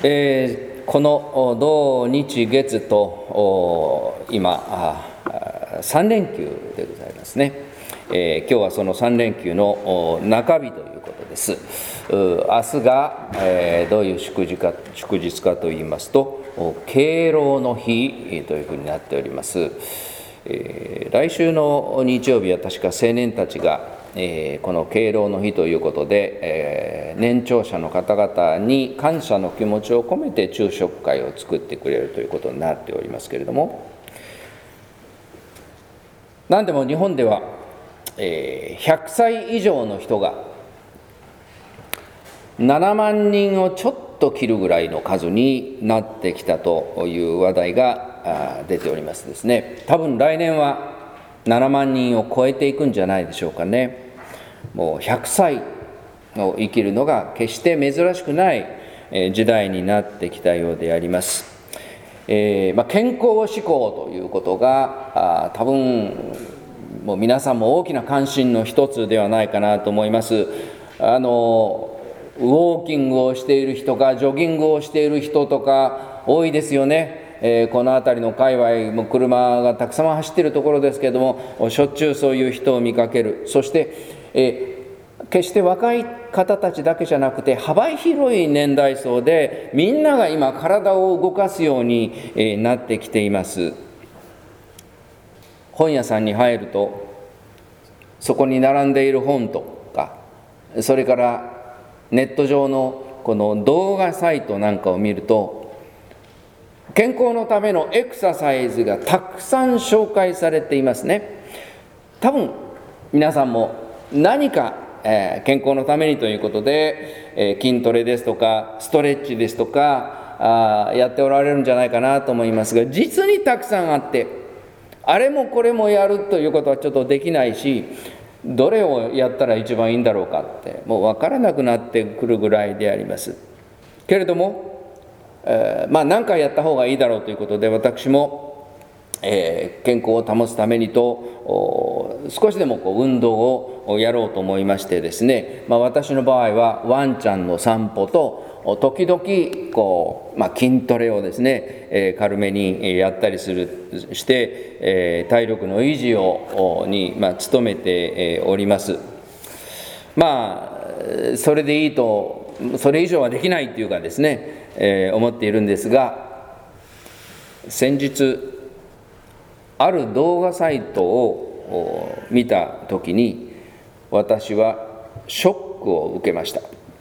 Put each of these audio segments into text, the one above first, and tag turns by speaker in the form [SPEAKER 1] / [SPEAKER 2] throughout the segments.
[SPEAKER 1] この土日月と今3連休でございますね。今日はその3連休の中日ということです。明日がどういう祝日かといいますと、敬老の日というふうになっております。来週の日曜日は確か青年たちがこの敬老の日ということで、年長者の方々に感謝の気持ちを込めて昼食会を作ってくれるということになっておりますけれども、何でも日本では、100歳以上の人が7万人をちょっと切るぐらいの数になってきたという話題が出ておりますですね。多分来年は7万人を超えていくんじゃないでしょうかね。もう100歳を生きるのが決して珍しくない時代になってきたようであります。健康志向ということが多分もう皆さんも大きな関心の一つではないかなと思います。ウォーキングをしている人かジョギングをしている人とか多いですよね。この辺りの界隈も車がたくさん走っているところですけれども、しょっちゅうそういう人を見かける。そして、決して若い方たちだけじゃなくて幅広い年代層でみんなが今体を動かすようになってきています。本屋さんに入るとそこに並んでいる本とか、それからネット上のこの動画サイトなんかを見ると、健康のためのエクササイズがたくさん紹介されていますね。多分皆さんも何か、健康のためにということで、筋トレですとかストレッチですとかやっておられるんじゃないかなと思いますが、実にたくさんあって、あれもこれもやるということはちょっとできないし、どれをやったら一番いいんだろうかってもう分からなくなってくるぐらいでありますけれども、何回やった方がいいだろうということで、私も、健康を保つためにと少しでも運動をやろうと思いましてですね、私の場合はワンちゃんの散歩と時々筋トレをですね、軽めにやったりして、体力の維持に努めております。それでいいと、それ以上はできないというかですね、思っているんですが、先日ある動画サイトを見たときに私はショックを受けました。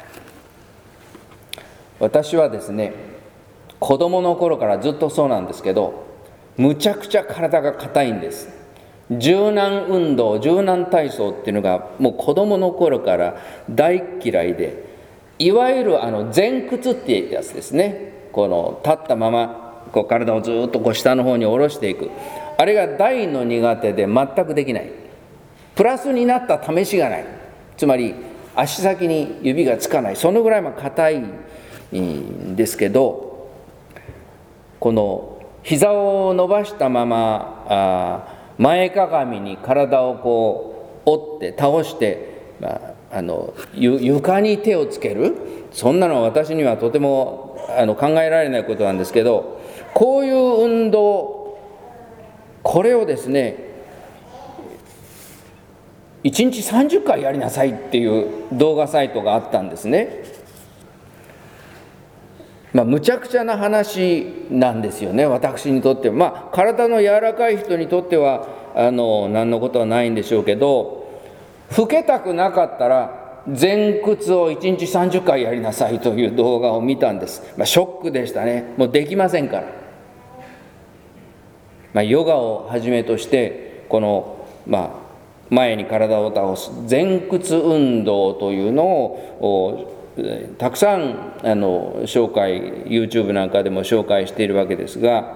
[SPEAKER 1] 私はですね、子供の頃からずっとそうなんですけど、むちゃくちゃ体が硬いんです。柔軟運動、柔軟体操っていうのがもう子供の頃から大嫌いで、いわゆる前屈っていうやつですね。この立ったまま体をずっと下の方に下ろしていく、あれが大の苦手で全くできない。プラスになった試しがない。つまり足先に指がつかない。そのぐらい硬いんですけど、この膝を伸ばしたまま前かがみに体を折って倒して、床に手をつける、そんなのは私にはとても考えられないことなんですけど、こういう運動、これをですね1日30回やりなさいっていう動画サイトがあったんですね。むちゃくちゃな話なんですよね、私にとっては。体の柔らかい人にとっては何のことはないんでしょうけど、老けたくなかったら前屈を1日30回やりなさいという動画を見たんです。ショックでしたね。もうできませんから。ヨガをはじめとしてこの前に体を倒す前屈運動というのをたくさん紹介、 YouTube なんかでも紹介しているわけですが、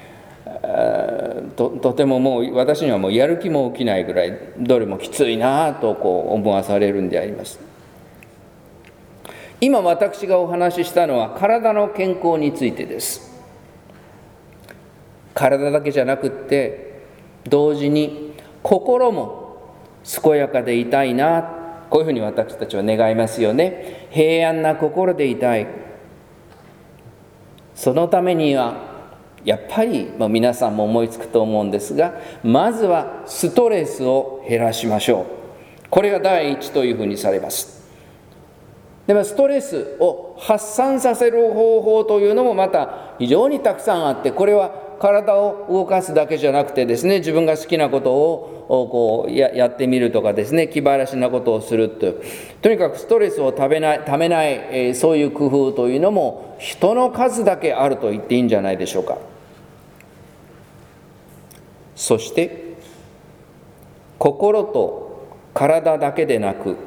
[SPEAKER 1] とてももう私にはもうやる気も起きないぐらい、どれもきついなと思わされるんであります。今私がお話ししたのは体の健康についてです。体だけじゃなくって同時に心も健やかでいたいな、こういうふうに私たちは願いますよね。平安な心でいたい。 そのためにはやっぱり、皆さんも思いつくと思うんですが、まずはストレスを減らしましょう。これが第一というふうにされます。でもストレスを発散させる方法というのもまた非常にたくさんあって、これは体を動かすだけじゃなくてですね、自分が好きなことをやってみるとかですね、気晴らしなことをするとにかくストレスをためない、そういう工夫というのも人の数だけあると言っていいんじゃないでしょうか。そして心と体だけでなく、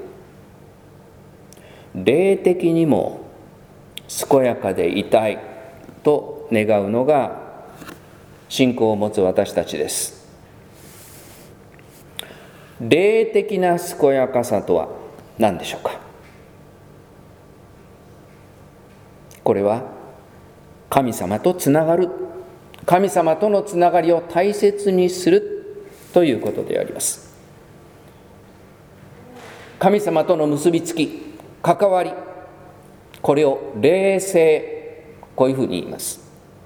[SPEAKER 1] 霊的にも健やかでいたいと願うのが信仰を持つ私たちです。霊的な健やかさとは何でしょうか。これは神様とつながる、神様とのつながりを大切にするということであります。神様との結びつき、関わり、これを霊性、こういうふうに言います。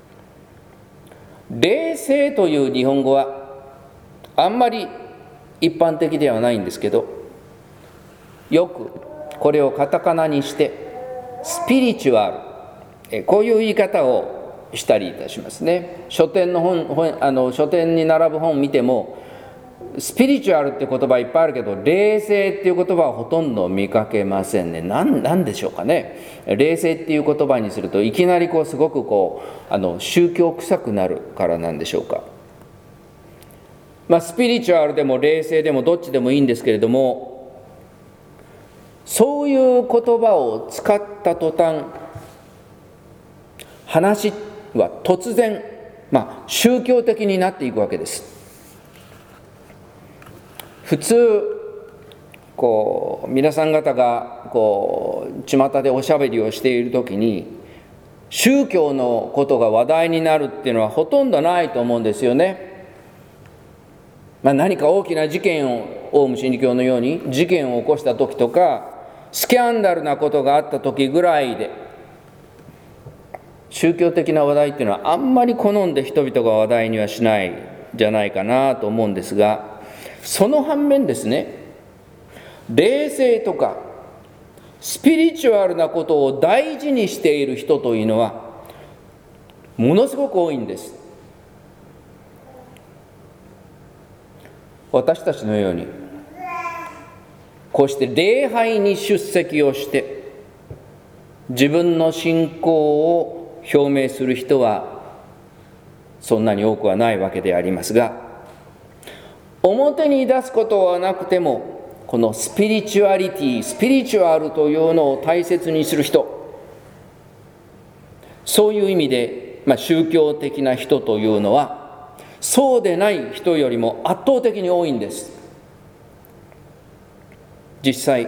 [SPEAKER 1] 霊性という日本語はあんまり一般的ではないんですけど、よくこれをカタカナにしてスピリチュアル、こういう言い方をしたりいたしますね。書店に並ぶ本を見てもスピリチュアルっていう言葉いっぱいあるけど、霊性っていう言葉はほとんど見かけませんね。なんでしょうかね。霊性っていう言葉にするといきなりすごく宗教臭くなるからなんでしょうか。スピリチュアルでも霊性でもどっちでもいいんですけれども、そういう言葉を使った途端、話は突然、宗教的になっていくわけです。普通皆さん方が巷でおしゃべりをしているときに宗教のことが話題になるっていうのはほとんどないと思うんですよね。何か大きな事件を、オウム真理教のように事件を起こした時とか、スキャンダルなことがあった時ぐらいで、宗教的な話題っていうのはあんまり好んで人々が話題にはしないんじゃないかなと思うんですが、その反面ですね、霊性とかスピリチュアルなことを大事にしている人というのはものすごく多いんです。私たちのようにこうして礼拝に出席をして自分の信仰を表明する人はそんなに多くはないわけでありますが、表に出すことはなくてもこのスピリチュアリティ、スピリチュアルというのを大切にする人、そういう意味で、宗教的な人というのはそうでない人よりも圧倒的に多いんです。実際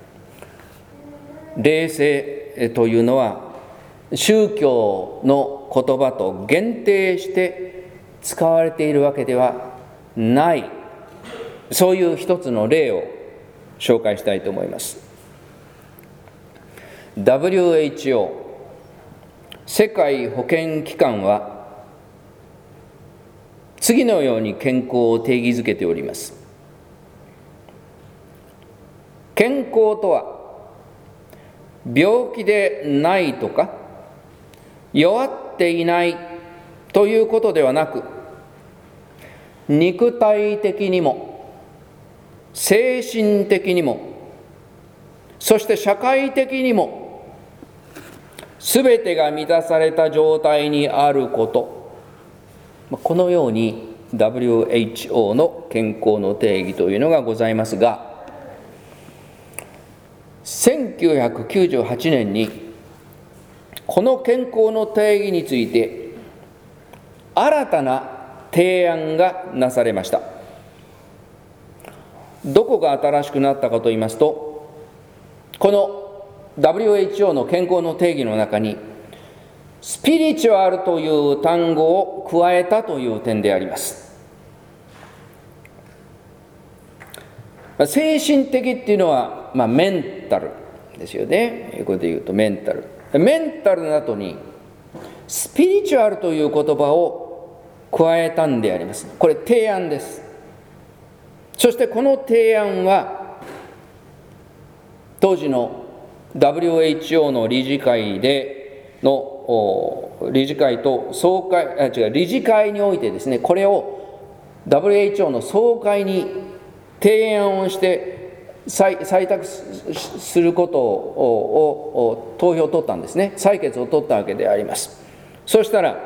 [SPEAKER 1] 霊性というのは宗教の言葉と限定して使われているわけではない、そういう一つの例を紹介したいと思います。 WHO 世界保健機関は次のように健康を定義づけております。健康とは病気でないとか弱っていないということではなく、肉体的にも精神的にもそして社会的にもすべてが満たされた状態にあること、このように WHO の健康の定義というのがございますが、1998年にこの健康の定義について新たな提案がなされました。どこが新しくなったかといいますと、この WHO の健康の定義の中にスピリチュアルという単語を加えたという点であります。精神的っていうのは、メンタルですよね。英語で言うとメンタル。メンタルの後にスピリチュアルという言葉を加えたんであります。これ提案です。そしてこの提案は当時の WHO の理事会と理事会においてですね、これを WHO の総会に提案をして採択することを投票を取ったんですね。採決を取ったわけであります。そしたら、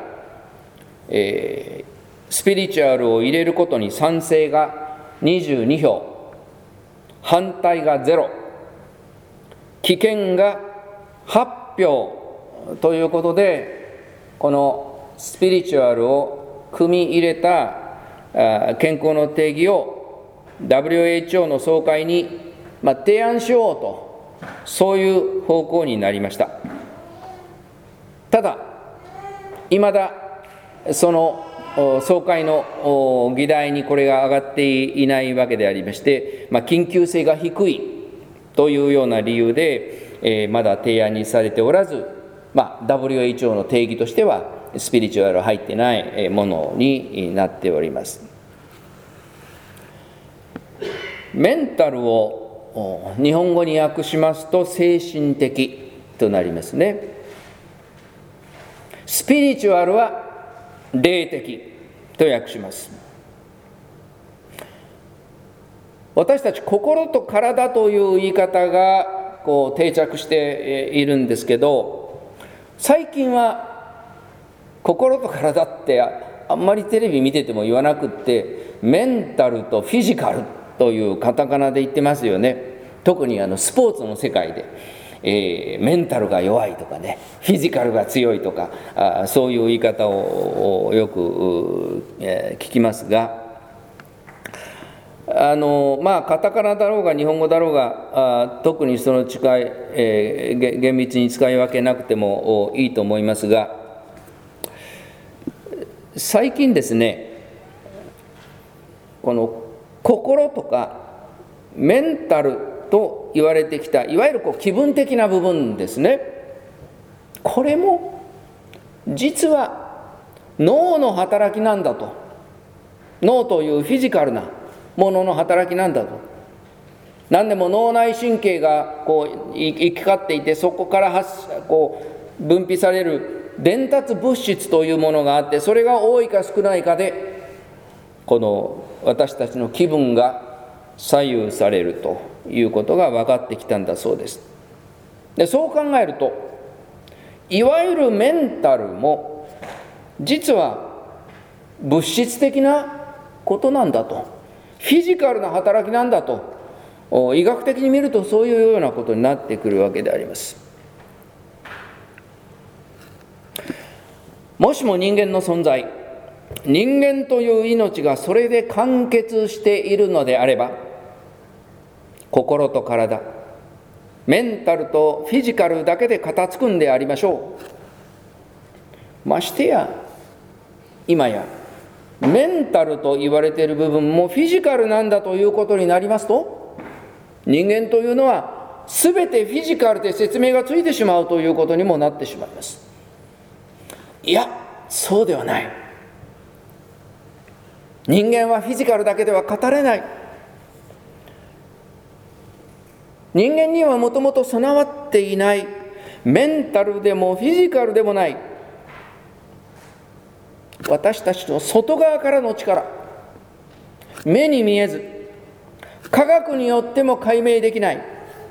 [SPEAKER 1] スピリチュアルを入れることに賛成が22票、反対が0、棄権が8票ということで、このスピリチュアルを組み入れた健康の定義を WHO の総会に提案しようと、そういう方向になりました。ただいまだその総会の議題にこれが上がっていないわけでありまして、緊急性が低いというような理由で、まだ提案にされておらず、WHO の定義としてはスピリチュアル入ってないものになっております。メンタルを日本語に訳しますと精神的となりますね。スピリチュアルは霊的と訳します。私たち心と体という言い方が定着しているんですけど、最近は心と体ってあんまりテレビ見てても言わなくって、メンタルとフィジカルというカタカナで言ってますよね。特にスポーツの世界で、メンタルが弱いとかね、フィジカルが強いとか、そういう言い方をよく、聞きますが、カタカナだろうが日本語だろうが、特にその厳密に使い分けなくてもいいと思いますが、最近ですね、この心とかメンタルと言われてきた、いわゆる気分的な部分ですね。これも実は脳の働きなんだと。脳というフィジカルなものの働きなんだと。何でも脳内神経が行き交っていて、そこから分泌される伝達物質というものがあって、それが多いか少ないかでこの私たちの気分が左右されるということが分かってきたんだそうです。で、そう考えると、いわゆるメンタルも実は物質的なことなんだと、フィジカルな働きなんだと、医学的に見るとそういうようなことになってくるわけであります。もしも人間の存在、人間という命がそれで完結しているのであれば、心と体、メンタルとフィジカルだけで片付くんでありましょう。ましてや今やメンタルと言われている部分もフィジカルなんだということになりますと、人間というのは全てフィジカルで説明がついてしまうということにもなってしまいます。いや、そうではない。人間はフィジカルだけでは語れない。人間にはもともと備わっていない、メンタルでもフィジカルでもない、私たちの外側からの力、目に見えず科学によっても解明できない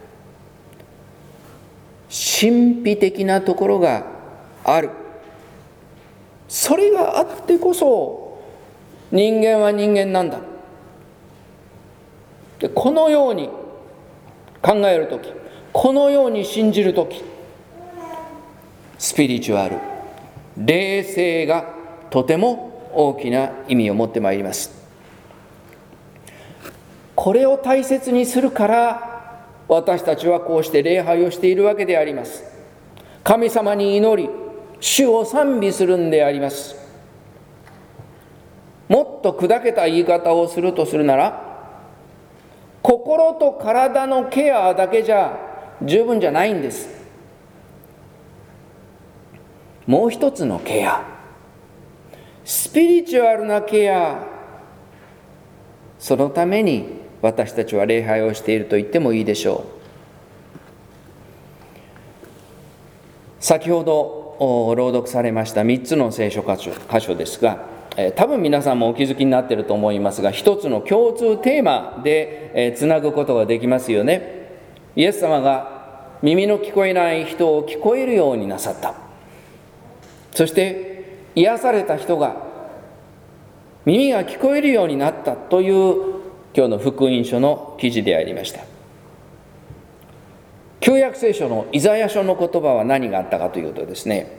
[SPEAKER 1] 神秘的なところがある。それがあってこそ人間は人間なんだ。で、このように考えるとき、このように信じるとき、スピリチュアル、霊性がとても大きな意味を持ってまいります。これを大切にするから私たちはこうして礼拝をしているわけであります。神様に祈り、主を賛美するんであります。もっと砕けた言い方をするとするなら、心と体のケアだけじゃ十分じゃないんです。 もう一つのケア、スピリチュアルなケア、そのために私たちは礼拝をしていると言ってもいいでしょう。先ほど朗読されました3つの聖書箇所ですが、多分皆さんもお気づきになっていると思いますが、一つの共通テーマでつなぐことができますよね。イエス様が耳の聞こえない人を聞こえるようになさった。そして癒された人が耳が聞こえるようになったという今日の福音書の記事でありました。旧約聖書のイザヤ書の言葉は何があったかというとですね、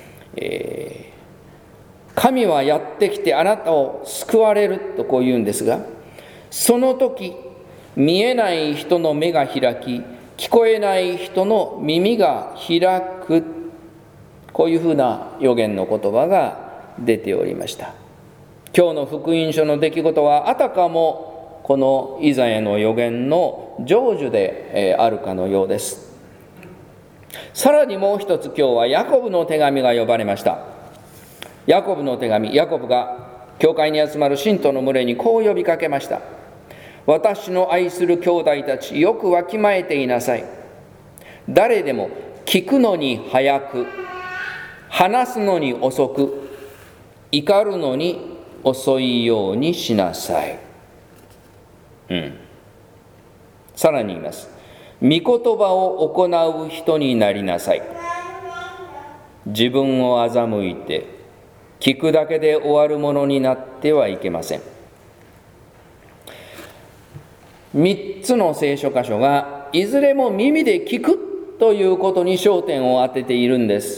[SPEAKER 1] 神はやってきてあなたを救われるとこう言うんですが、その時見えない人の目が開き、聞こえない人の耳が開く、こういうふうな預言の言葉が出ておりました。今日の福音書の出来事はあたかもこのイザヤの預言の成就であるかのようです。さらにもう一つ、今日はヤコブの手紙が呼ばれました。ヤコブの手紙、ヤコブが教会に集まる信徒の群れにこう呼びかけました。私の愛する兄弟たち、よくわきまえていなさい。誰でも聞くのに早く、話すのに遅く、怒るのに遅いようにしなさい。さらに言います。御言葉を行う人になりなさい。自分を欺いて聞くだけで終わるものになってはいけません。3つの聖書箇所がいずれも耳で聞くということに焦点を当てているんです。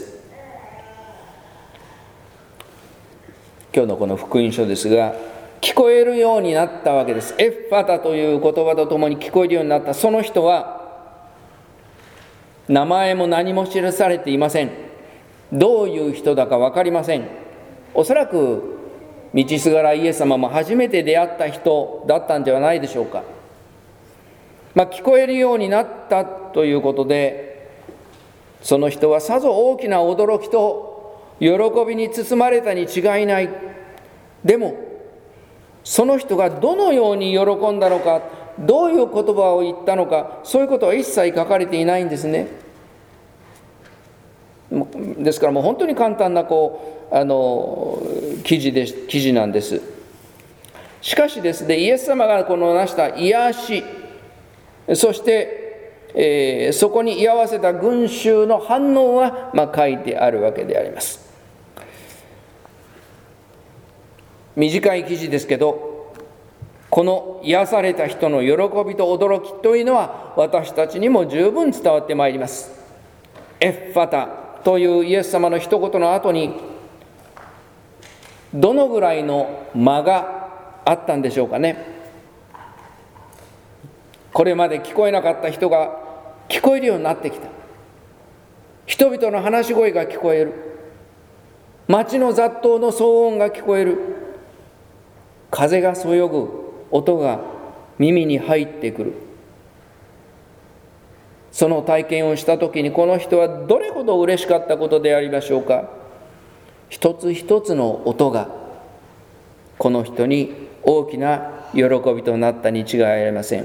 [SPEAKER 1] 今日のこの福音書ですが、聞こえるようになったわけです。エッファタという言葉とともに聞こえるようになったその人は、名前も何も記されていません。どういう人だか分かりません。おそらく道すがらイエス様も初めて出会った人だったんではないでしょうか。聞こえるようになったということで、その人はさぞ大きな驚きと喜びに包まれたに違いない。でもその人がどのように喜んだのか、どういう言葉を言ったのか、そういうことは一切書かれていないんですね。ですからもう本当に簡単な記事なんです。しかしですね、イエス様がこのなした癒し、そして、そこに居合わせた群衆の反応が、書いてあるわけであります。短い記事ですけど、この癒された人の喜びと驚きというのは私たちにも十分伝わってまいります。エッファタというイエス様の一言の後にどのぐらいの間があったんでしょうかね。これまで聞こえなかった人が聞こえるようになってきた。人々の話し声が聞こえる。街の雑踏の騒音が聞こえる。風がそよぐ音が耳に入ってくる。その体験をしたときにこの人はどれほど嬉しかったことでありましょうか。一つ一つの音がこの人に大きな喜びとなったに違いありません。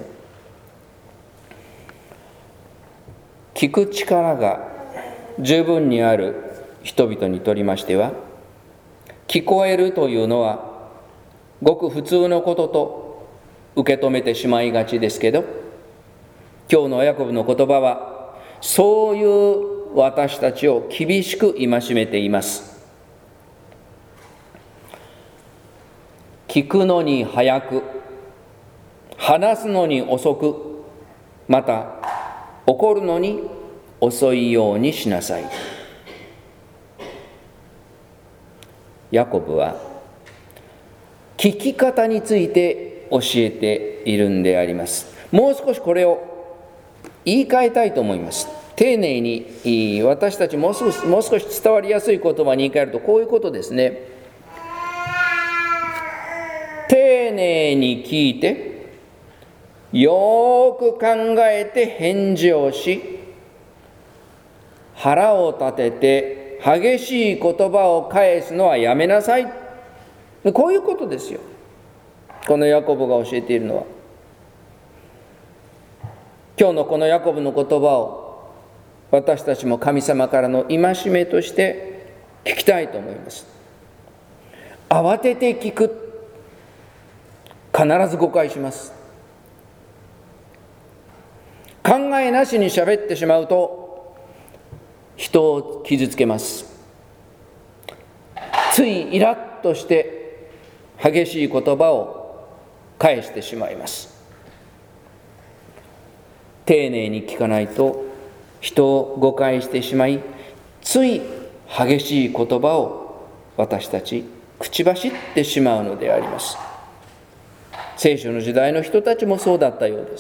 [SPEAKER 1] 聞く力が十分にある人々にとりましては、聞こえるというのはごく普通のことと受け止めてしまいがちですけど、今日のヤコブの言葉はそういう私たちを厳しく戒めています。聞くのに早く、話すのに遅く、また怒るのに遅いようにしなさい。ヤコブは聞き方について教えているんであります。もう少しこれを言い換えたいと思います。丁寧に私たちもう少し伝わりやすい言葉に言い換えるとこういうことですね。丁寧に聞いて、よく考えて返事をし、腹を立ててて激しい言葉を返すのはやめなさい。こういうことですよ、このヤコブが教えているのは。今日のこのヤコブの言葉を私たちも神様からの戒めとして聞きたいと思います。慌てて聞く、必ず誤解します。考えなしに喋ってしまうと人を傷つけます。ついイラッとして激しい言葉を返してしまいます。丁寧に聞かないと人を誤解してしまい、つい激しい言葉を私たち口走ってしまうのであります。聖書の時代の人たちもそうだったようです。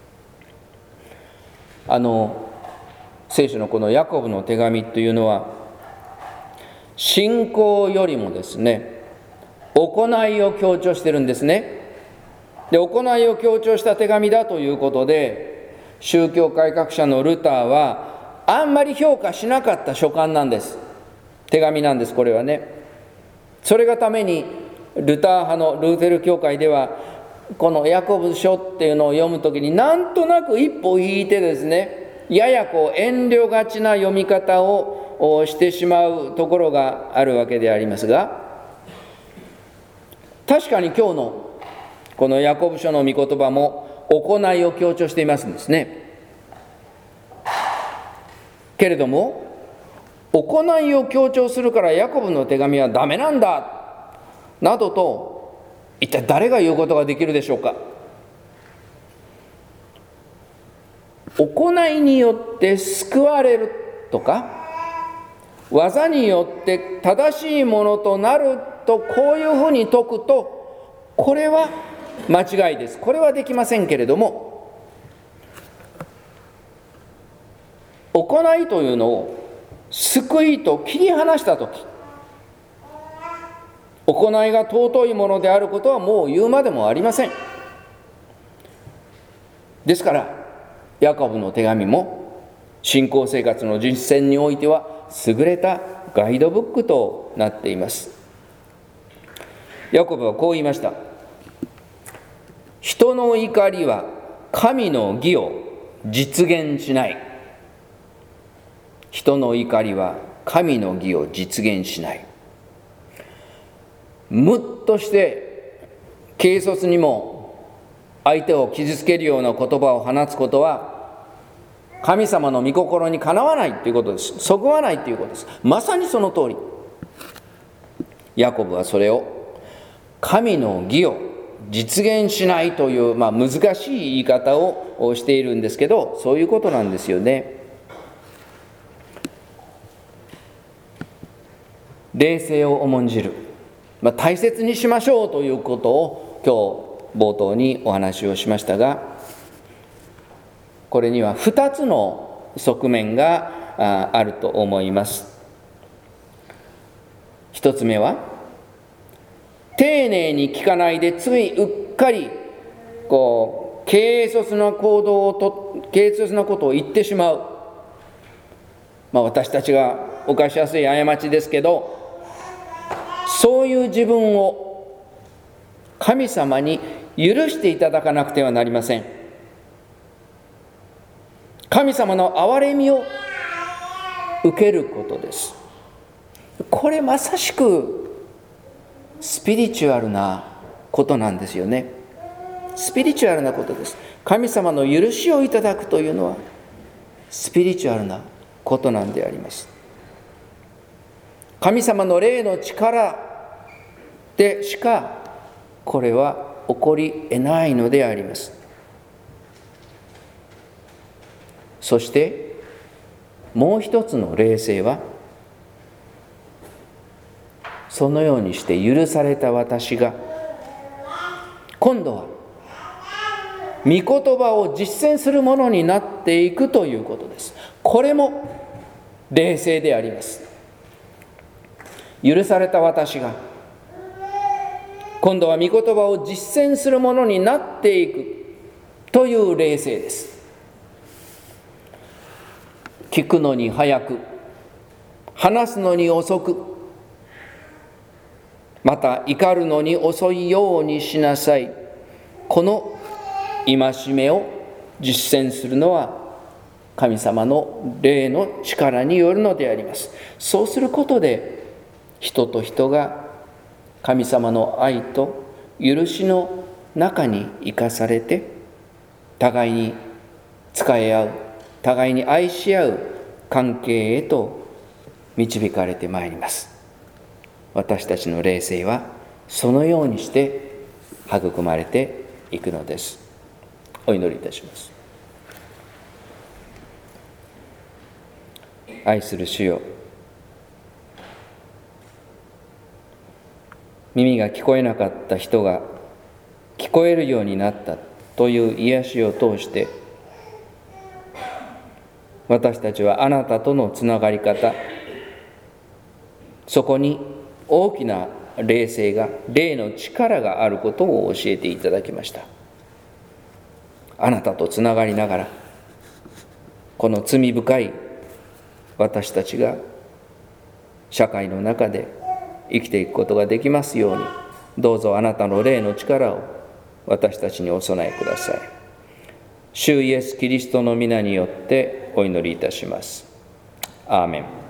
[SPEAKER 1] 聖書のこのヤコブの手紙というのは、信仰よりもですね、行いを強調してるんですね。で、行いを強調した手紙だということで、宗教改革者のルターはあんまり評価しなかった書簡なんです。手紙なんです、これはね。それがためにルター派のルーテル教会では、このヤコブ書っていうのを読むときになんとなく一歩引いてですね、やや遠慮がちな読み方をしてしまうところがあるわけでありますが、確かに今日のこのヤコブ書の御言葉も行いを強調していますんですね。けれども行いを強調するからヤコブの手紙はダメなんだなどと一体誰が言うことができるでしょうか。行いによって救われるとか、技によって正しいものとなると、こういうふうに説くと、これは間違いです。これはできませんけれども、行いというのを救いと切り離したとき、行いが尊いものであることはもう言うまでもありません。ですからヤコブの手紙も信仰生活の実践においては優れたガイドブックとなっています。ヤコブはこう言いました。人の怒りは神の義を実現しない。人の怒りは神の義を実現しない。ムッとして軽率にも相手を傷つけるような言葉を放つことは神様の御心にかなわないということです。そぐわないということです。まさにその通り。ヤコブはそれを神の義を実現しないという、難しい言い方をしているんですけど、そういうことなんですよね。冷静を重んじる、大切にしましょうということを今日冒頭にお話をしましたが、これには2つの側面があると思います。1つ目は、丁寧に聞かないでついうっかり軽率なことを言ってしまう、私たちが犯しやすい過ちですけど、そういう自分を神様に許していただかなくてはなりません。神様の憐れみを受けることです。これまさしくスピリチュアルなことなんですよね。スピリチュアルなことです。神様の許しをいただくというのはスピリチュアルなことなんであります。神様の霊の力でしかこれは起こり得ないのであります。そしてもう一つの霊性は、そのようにして許された私が今度は御言葉を実践するものになっていくということです。これも霊性であります。許された私が今度は御言葉を実践するものになっていくという霊性です。聞くのに早く話すのに遅く、また怒るのに遅いようにしなさい。この戒めを実践するのは神様の霊の力によるのであります。そうすることで人と人が神様の愛と許しの中に生かされて、互いに仕え合う、互いに愛し合う関係へと導かれてまいります。私たちの霊性はそのようにして育まれていくのです。お祈りいたします。愛する主よ、耳が聞こえなかった人が聞こえるようになったという癒しを通して、私たちはあなたとのつながり方、そこに大きな霊性が、霊の力があることを教えていただきました。あなたとつながりながら、この罪深い私たちが社会の中で生きていくことができますように、どうぞあなたの霊の力を私たちにお備えください。主イエス・キリストの皆によってお祈りいたします。アーメン。